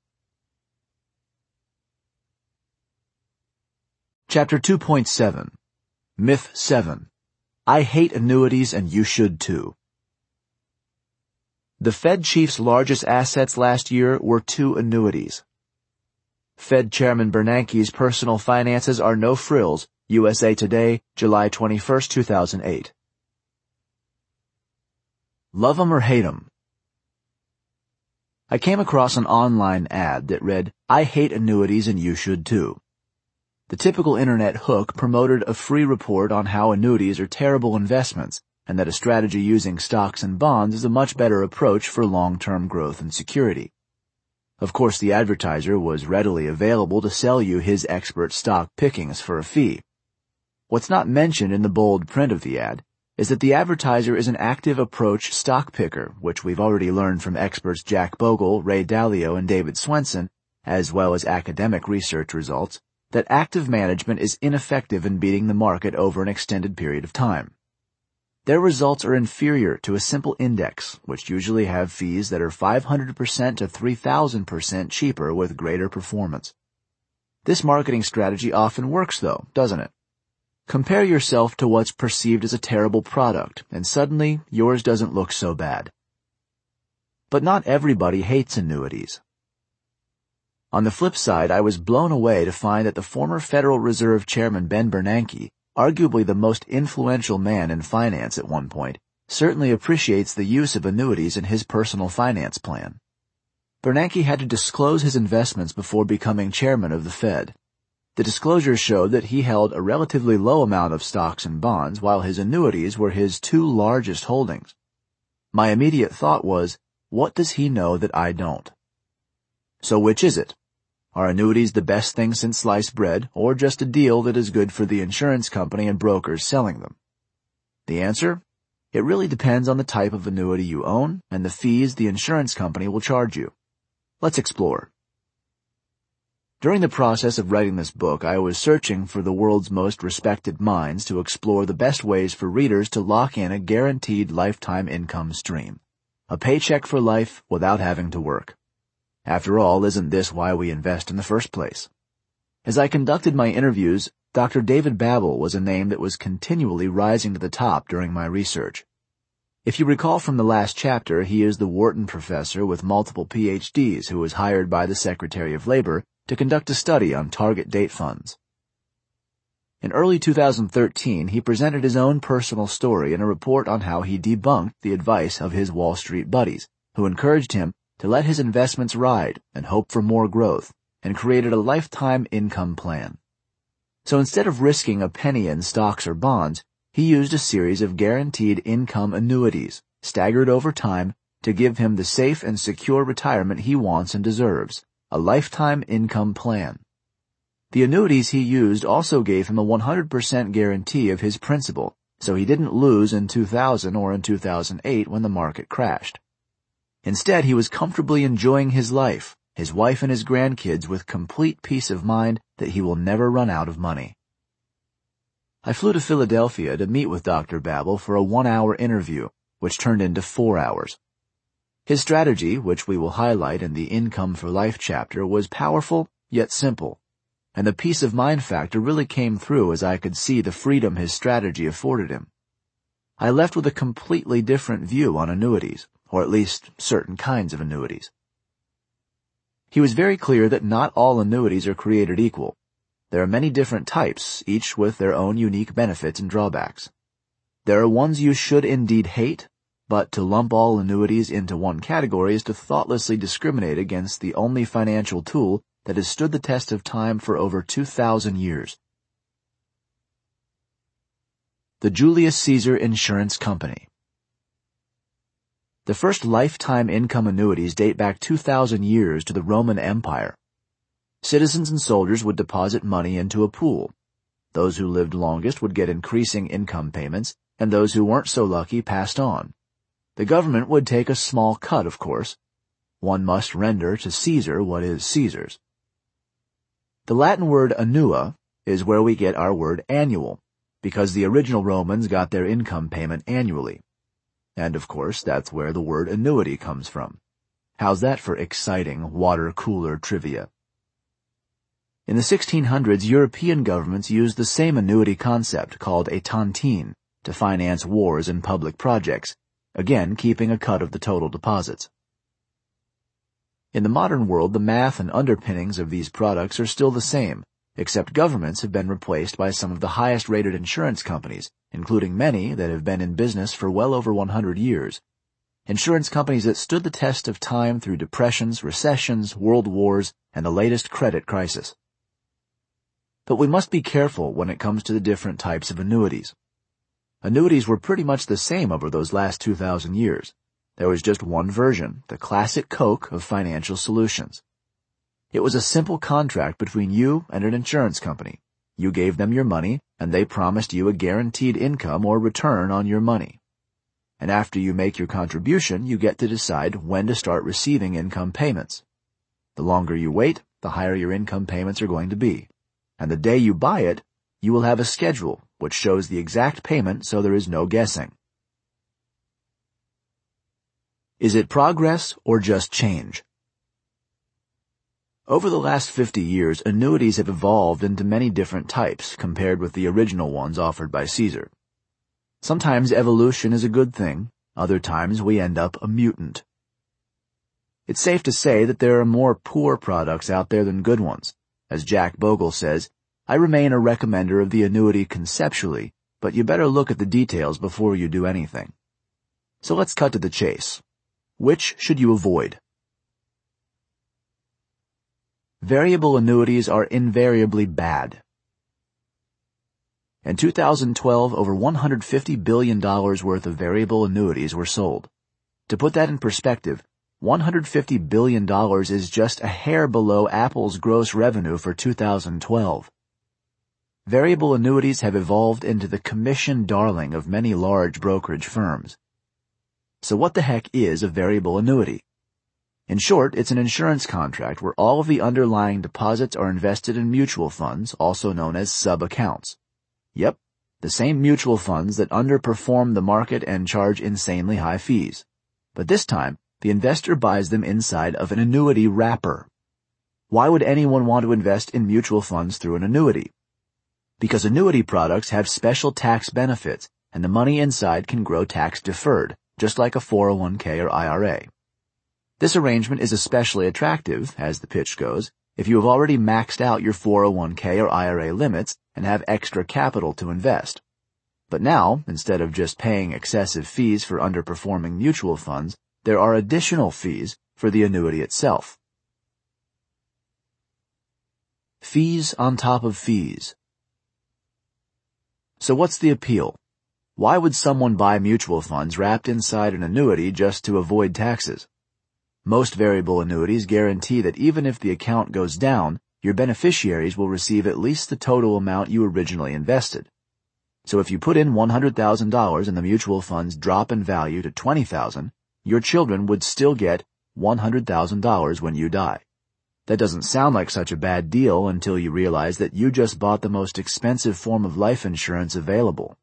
Chapter two point seven. Myth seven. I hate annuities and you should too. The Fed chief's largest assets last year were two annuities. Fed Chairman Bernanke's personal finances are no frills. U S A Today, July twenty-first, two thousand eight. Love 'em or hate 'em. I came across an online ad that read, I hate annuities and you should too. The typical internet hook promoted a free report on how annuities are terrible investments and that a strategy using stocks and bonds is a much better approach for long-term growth and security. Of course, the advertiser was readily available to sell you his expert stock pickings for a fee. What's not mentioned in the bold print of the ad is that the advertiser is an active approach stock picker, which we've already learned from experts Jack Bogle, Ray Dalio, and David Swenson, as well as academic research results, that active management is ineffective in beating the market over an extended period of time. Their results are inferior to a simple index, which usually have fees that are five hundred percent to three thousand percent cheaper with greater performance. This marketing strategy often works though, doesn't it? Compare yourself to what's perceived as a terrible product, and suddenly yours doesn't look so bad. But not everybody hates annuities. On the flip side, I was blown away to find that the former Federal Reserve Chairman Ben Bernanke, arguably the most influential man in finance at one point, certainly appreciates the use of annuities in his personal finance plan. Bernanke had to disclose his investments before becoming chairman of the Fed. The disclosure showed that he held a relatively low amount of stocks and bonds, while his annuities were his two largest holdings. My immediate thought was, what does he know that I don't? So which is it? Are annuities the best thing since sliced bread, or just a deal that is good for the insurance company and brokers selling them? The answer? It really depends on the type of annuity you own and the fees the insurance company will charge you. Let's explore. During the process of writing this book, I was searching for the world's most respected minds to explore the best ways for readers to lock in a guaranteed lifetime income stream. A paycheck for life without having to work. After all, isn't this why we invest in the first place? As I conducted my interviews, Doctor David Babbel was a name that was continually rising to the top during my research. If you recall from the last chapter, he is the Wharton professor with multiple P H Ds who was hired by the Secretary of Labor to conduct a study on target date funds. In early two thousand thirteen, he presented his own personal story in a report on how he debunked the advice of his Wall Street buddies, who encouraged him to let his investments ride and hope for more growth, and created a lifetime income plan. So instead of risking a penny in stocks or bonds, he used a series of guaranteed income annuities, staggered over time, to give him the safe and secure retirement he wants and deserves, a lifetime income plan. The annuities he used also gave him a one hundred percent guarantee of his principal, so he didn't lose in two thousand or in two thousand eight when the market crashed. Instead, he was comfortably enjoying his life, his wife and his grandkids with complete peace of mind that he will never run out of money. I flew to Philadelphia to meet with Doctor Babbel for a one-hour interview, which turned into four hours. His strategy, which we will highlight in the Income for Life chapter, was powerful yet simple, and the peace of mind factor really came through as I could see the freedom his strategy afforded him. I left with a completely different view on annuities, or at least certain kinds of annuities. He was very clear that not all annuities are created equal. There are many different types, each with their own unique benefits and drawbacks. There are ones you should indeed hate, but to lump all annuities into one category is to thoughtlessly discriminate against the only financial tool that has stood the test of time for over two thousand years. The Julius Caesar Insurance Company. The first lifetime income annuities date back two thousand years to the Roman Empire. Citizens and soldiers would deposit money into a pool. Those who lived longest would get increasing income payments, and those who weren't so lucky passed on. The government would take a small cut, of course. One must render to Caesar what is Caesar's. The Latin word annua is where we get our word annual, because the original Romans got their income payment annually. And of course, that's where the word annuity comes from. How's that for exciting water-cooler trivia? In the sixteen hundreds, European governments used the same annuity concept called a tontine to finance wars and public projects, again keeping a cut of the total deposits. In the modern world, the math and underpinnings of these products are still the same, except governments have been replaced by some of the highest-rated insurance companies, including many that have been in business for well over one hundred years. Insurance companies that stood the test of time through depressions, recessions, world wars, and the latest credit crisis. But we must be careful when it comes to the different types of annuities. Annuities were pretty much the same over those last two thousand years. There was just one version, the classic Coke of financial solutions. It was a simple contract between you and an insurance company. You gave them your money, and they promised you a guaranteed income or return on your money. And after you make your contribution, you get to decide when to start receiving income payments. The longer you wait, the higher your income payments are going to be. And the day you buy it, you will have a schedule which shows the exact payment so there is no guessing. Is it progress or just change? Over the last fifty years, annuities have evolved into many different types compared with the original ones offered by Caesar. Sometimes evolution is a good thing, other times we end up a mutant. It's safe to say that there are more poor products out there than good ones. As Jack Bogle says, I remain a recommender of the annuity conceptually, but you better look at the details before you do anything. So let's cut to the chase. Which should you avoid? Variable annuities are invariably bad. In two thousand twelve, over one hundred fifty billion dollars worth of variable annuities were sold. To put that in perspective, one hundred fifty billion dollars is just a hair below Apple's gross revenue for two thousand twelve. Variable annuities have evolved into the commission darling of many large brokerage firms. So what the heck is a variable annuity? In short, it's an insurance contract where all of the underlying deposits are invested in mutual funds, also known as sub-accounts. Yep, the same mutual funds that underperform the market and charge insanely high fees. But this time, the investor buys them inside of an annuity wrapper. Why would anyone want to invest in mutual funds through an annuity? Because annuity products have special tax benefits, and the money inside can grow tax-deferred, just like a four oh one k or I R A. This arrangement is especially attractive, as the pitch goes, if you have already maxed out your four oh one k or I R A limits and have extra capital to invest. But now, instead of just paying excessive fees for underperforming mutual funds, there are additional fees for the annuity itself. Fees on top of fees. So what's the appeal? Why would someone buy mutual funds wrapped inside an annuity just to avoid taxes? Most variable annuities guarantee that even if the account goes down, your beneficiaries will receive at least the total amount you originally invested. So if you put in one hundred thousand dollars and the mutual funds drop in value to twenty thousand dollars, your children would still get one hundred thousand dollars when you die. That doesn't sound like such a bad deal until you realize that you just bought the most expensive form of life insurance available.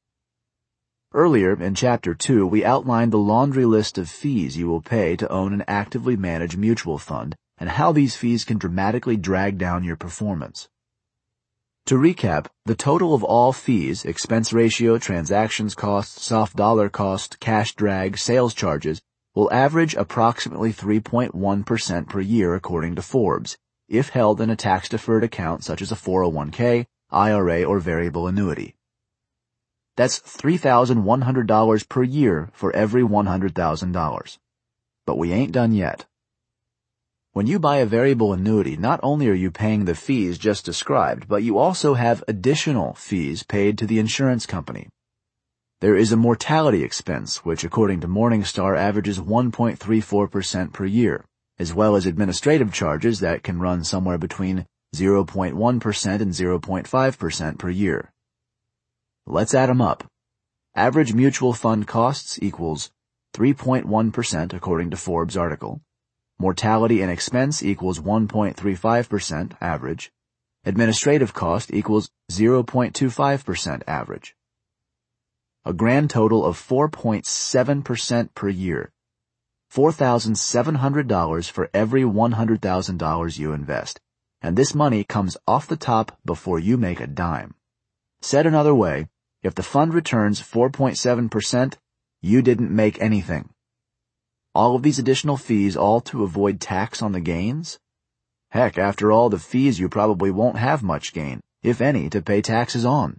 Earlier, in Chapter two, we outlined the laundry list of fees you will pay to own an actively managed mutual fund and how these fees can dramatically drag down your performance. To recap, the total of all fees, expense ratio, transactions cost, soft dollar cost, cash drag, sales charges, will average approximately three point one percent per year according to Forbes, if held in a tax-deferred account such as a four oh one k, I R A, or variable annuity. That's three thousand one hundred dollars per year for every one hundred thousand dollars. But we ain't done yet. When you buy a variable annuity, not only are you paying the fees just described, but you also have additional fees paid to the insurance company. There is a mortality expense, which according to Morningstar averages one point three four percent per year, as well as administrative charges that can run somewhere between zero point one percent and zero point five percent per year. Let's add them up. Average mutual fund costs equals three point one percent according to Forbes article. Mortality and expense equals one point three five percent average. Administrative cost equals zero point two five percent average. A grand total of four point seven percent per year. four thousand seven hundred dollars for every one hundred thousand dollars you invest. And this money comes off the top before you make a dime. Said another way, if the fund returns four point seven percent, you didn't make anything. All of these additional fees all to avoid tax on the gains? Heck, after all the fees you probably won't have much gain, if any, to pay taxes on.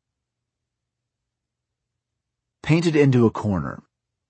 Painted into a corner.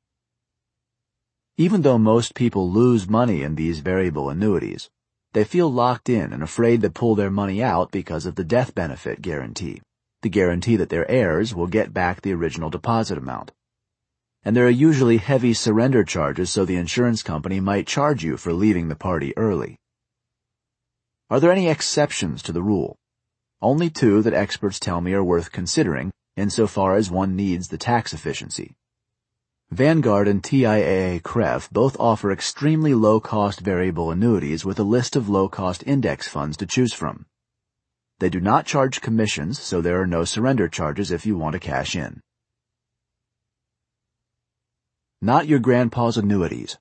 Even though most people lose money in these variable annuities, they feel locked in and afraid to pull their money out because of the death benefit guarantee, the guarantee that their heirs will get back the original deposit amount. And there are usually heavy surrender charges, so the insurance company might charge you for leaving the party early. Are there any exceptions to the rule? Only two that experts tell me are worth considering, insofar as one needs the tax efficiency. Vanguard and T I A A C R E F both offer extremely low-cost variable annuities with a list of low-cost index funds to choose from. They do not charge commissions, so there are no surrender charges if you want to cash in. Not your grandpa's annuities.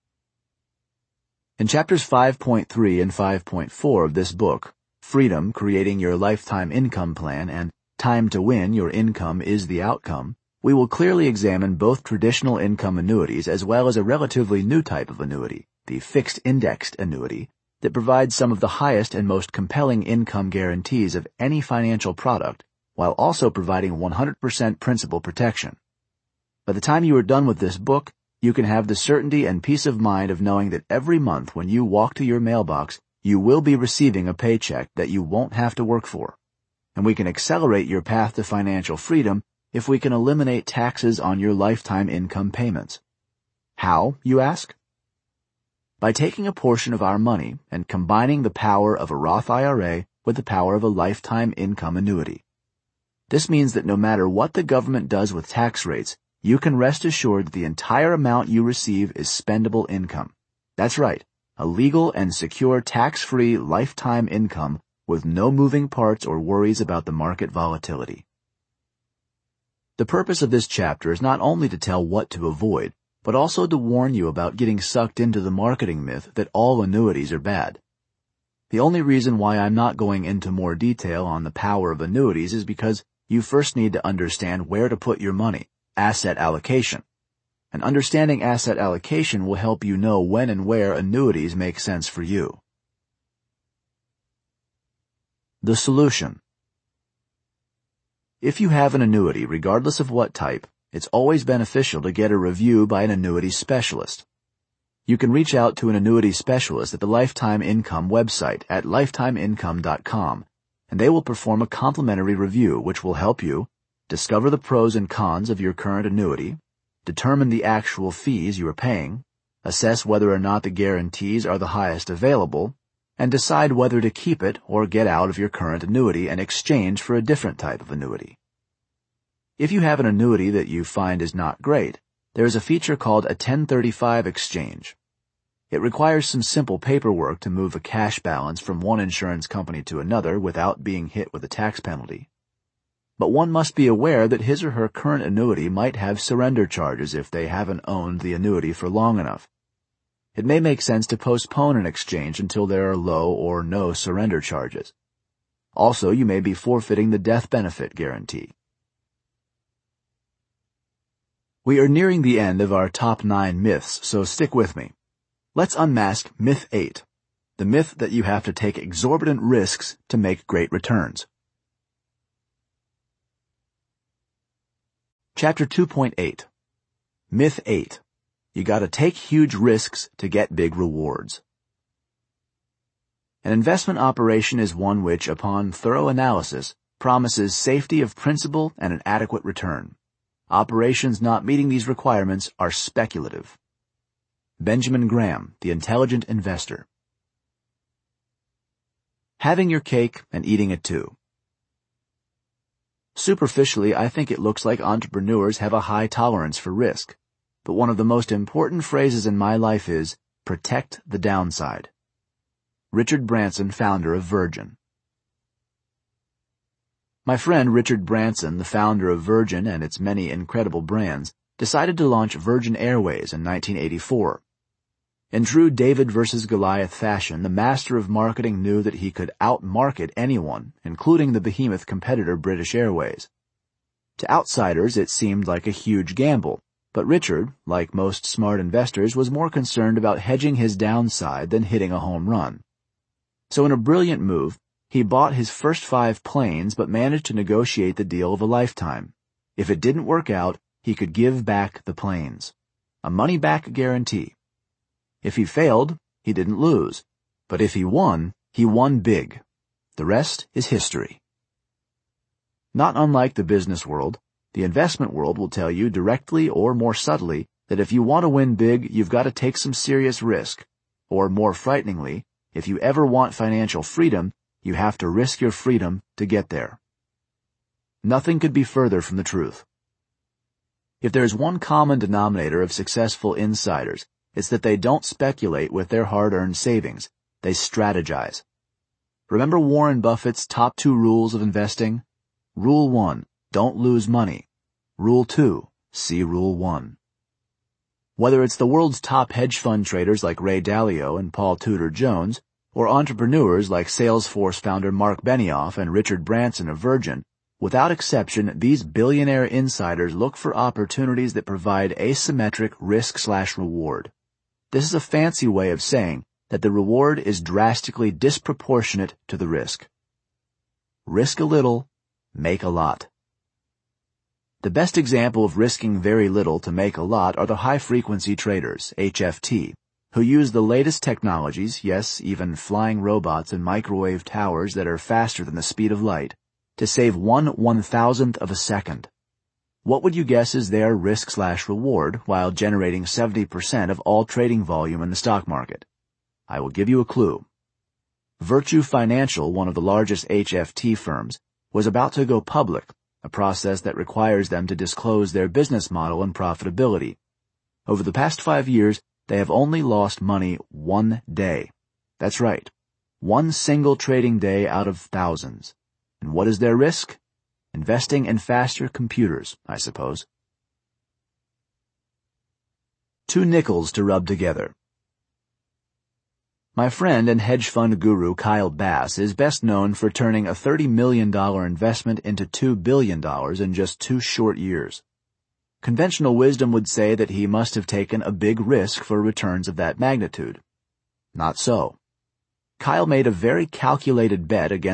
In chapters five point three and five point four of this book, Freedom, Creating Your Lifetime Income Plan, and Time to Win, Your Income is the Outcome, we will clearly examine both traditional income annuities as well as a relatively new type of annuity, the fixed-indexed annuity, that provides some of the highest and most compelling income guarantees of any financial product, while also providing one hundred percent principal protection. By the time you are done with this book, you can have the certainty and peace of mind of knowing that every month when you walk to your mailbox, you will be receiving a paycheck that you won't have to work for. And we can accelerate your path to financial freedom if we can eliminate taxes on your lifetime income payments. How, you ask? By taking a portion of our money and combining the power of a Roth I R A with the power of a lifetime income annuity. This means that no matter what the government does with tax rates, you can rest assured that the entire amount you receive is spendable income, That's right, a legal and secure tax-free lifetime income with no moving parts or worries about the market volatility. The purpose of this chapter is not only to tell what to avoid, but also to warn you about getting sucked into the marketing myth that all annuities are bad. The only reason why I'm not going into more detail on the power of annuities is because you first need to understand where to put your money, asset allocation. And understanding asset allocation will help you know when and where annuities make sense for you. The solution. If you have an annuity, regardless of what type, it's always beneficial to get a review by an annuity specialist. You can reach out to an annuity specialist at the Lifetime Income website at lifetime income dot com, and they will perform a complimentary review which will help you discover the pros and cons of your current annuity, determine the actual fees you are paying, assess whether or not the guarantees are the highest available, and decide whether to keep it or get out of your current annuity and exchange for a different type of annuity. If you have an annuity that you find is not great, there is a feature called a ten thirty-five exchange. It requires some simple paperwork to move a cash balance from one insurance company to another without being hit with a tax penalty. But one must be aware that his or her current annuity might have surrender charges if they haven't owned the annuity for long enough. It may make sense to postpone an exchange until there are low or no surrender charges. Also, you may be forfeiting the death benefit guarantee. We are nearing the end of our top nine myths, so stick with me. Let's unmask myth eight, the myth that you have to take exorbitant risks to make great returns. Chapter two point eight. Myth eight. You gotta take huge risks to get big rewards. An investment operation is one which, upon thorough analysis, promises safety of principal and an adequate return. Operations not meeting these requirements are speculative. Benjamin Graham, The Intelligent Investor. Having your cake and eating it too. Superficially, I think it looks like entrepreneurs have a high tolerance for risk. But one of the most important phrases in my life is, protect the downside. Richard Branson, founder of Virgin. My friend Richard Branson, the founder of Virgin and its many incredible brands, decided to launch Virgin Airways in nineteen eighty-four. In true David versus Goliath fashion, the master of marketing knew that he could outmarket anyone, including the behemoth competitor British Airways. To outsiders, it seemed like a huge gamble, but Richard, like most smart investors, was more concerned about hedging his downside than hitting a home run. So in a brilliant move, he bought his first five planes but managed to negotiate the deal of a lifetime. If it didn't work out, he could give back the planes. A money-back guarantee. If he failed, he didn't lose. But if he won, he won big. The rest is history. Not unlike the business world, the investment world will tell you directly or more subtly that if you want to win big, you've got to take some serious risk. Or more frighteningly, if you ever want financial freedom, you have to risk your freedom to get there. Nothing could be further from the truth. If there is one common denominator of successful insiders, it's that they don't speculate with their hard-earned savings. They strategize. Remember Warren Buffett's top two rules of investing? Rule one, don't lose money. Rule two, see Rule one. Whether it's the world's top hedge fund traders like Ray Dalio and Paul Tudor Jones, or entrepreneurs like Salesforce founder Mark Benioff and Richard Branson of Virgin, without exception, these billionaire insiders look for opportunities that provide asymmetric risk-slash-reward. This is a fancy way of saying that the reward is drastically disproportionate to the risk. Risk a little, make a lot. The best example of risking very little to make a lot are the high-frequency traders, H F T, who use the latest technologies, yes, even flying robots and microwave towers that are faster than the speed of light, to save one one-thousandth of a second. What would you guess is their risk-slash-reward while generating seventy percent of all trading volume in the stock market? I will give you a clue. Virtu Financial, one of the largest H F T firms, was about to go public, a process that requires them to disclose their business model and profitability. Over the past five years, they have only lost money one day. That's right, one single trading day out of thousands. And what is their risk? Investing in faster computers, I suppose. Two nickels to rub together. My friend and hedge fund guru Kyle Bass is best known for turning a thirty million dollars investment into two billion dollars in just two short years. Conventional wisdom would say that he must have taken a big risk for returns of that magnitude. Not so. Kyle made a very calculated bet against